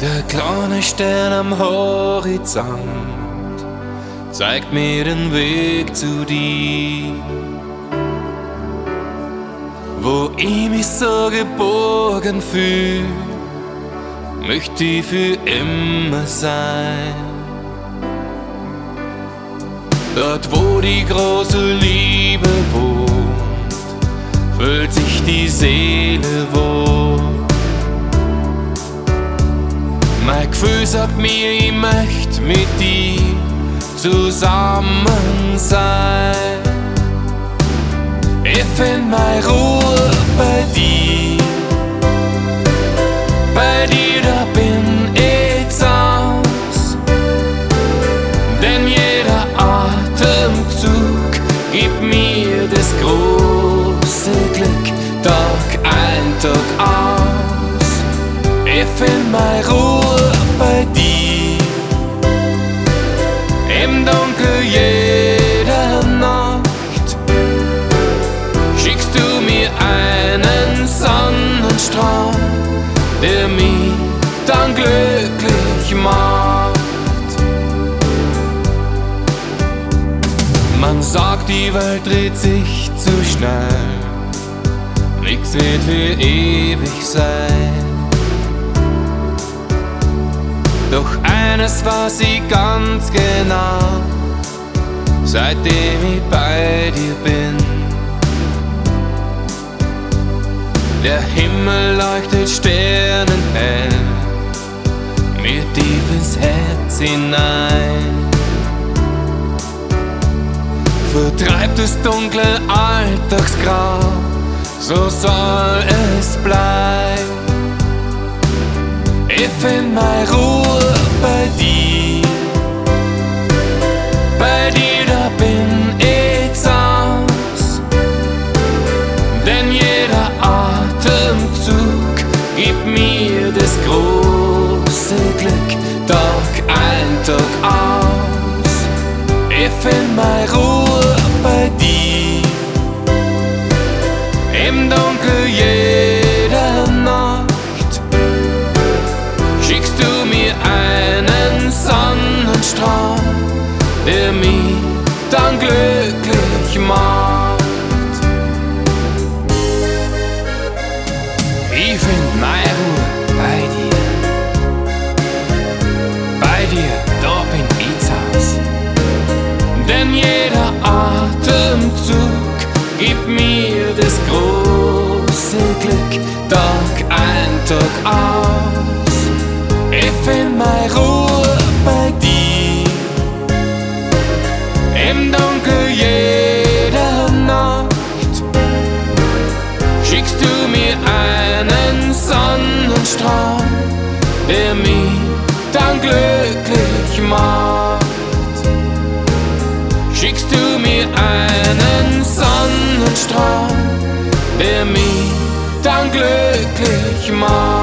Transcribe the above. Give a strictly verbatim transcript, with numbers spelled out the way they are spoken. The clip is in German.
Der kleine Stern am Horizont zeigt mir den Weg zu dir, wo ich mich so geborgen fühl, möchte ich für immer sein. Dort, wo die große Liebe wohnt, füllt sich die Seele wohl. Mein Gefühl sagt mir, ich möchte mit dir zusammen sein. Ich find meine Ruhe bei dir. Bei dir, da bin ich zaus. Denn jeder Atemzug gibt mir das große Glück, Tag ein, Tag aus. Ich find meine Ruhe bei dir. Im Dunkel jeder Nacht schickst du mir einen Sonnenstrahl, der mich dann glücklich macht. Man sagt, die Welt dreht sich zu schnell, nix wird für ewig sein. Doch eines weiß ich ganz genau, seitdem ich bei dir bin. Der Himmel leuchtet sternenhell, mir tief ins Herz hinein. Vertreibt das dunkle Alltagsgrau, so soll es bleiben. Ich find meine Ruhe bei dir. Bei dir, da bin ich zaus. Denn jeder Atemzug gibt mir das große Glück, Tag ein, Tag aus. Ich find meine Ruhe bei dir. Im Dunkel jeder Nacht schickst du mir einen Sonnenstrahl, der mich dann glücklich macht. Ich find meine Ruhe bei dir. Bei dir, da bin ich zaus. Denn jeder Atemzug gibt mir das große Glück, Tag ein, Tag aus. Ich find meine Ruhe bei dir. Im Dunkel jeder Nacht schickst du mir einen Sonnenstrahl, der mich dann glücklich macht. Schickst du mir einen Sonnenstrahl, der mich dann glücklich macht.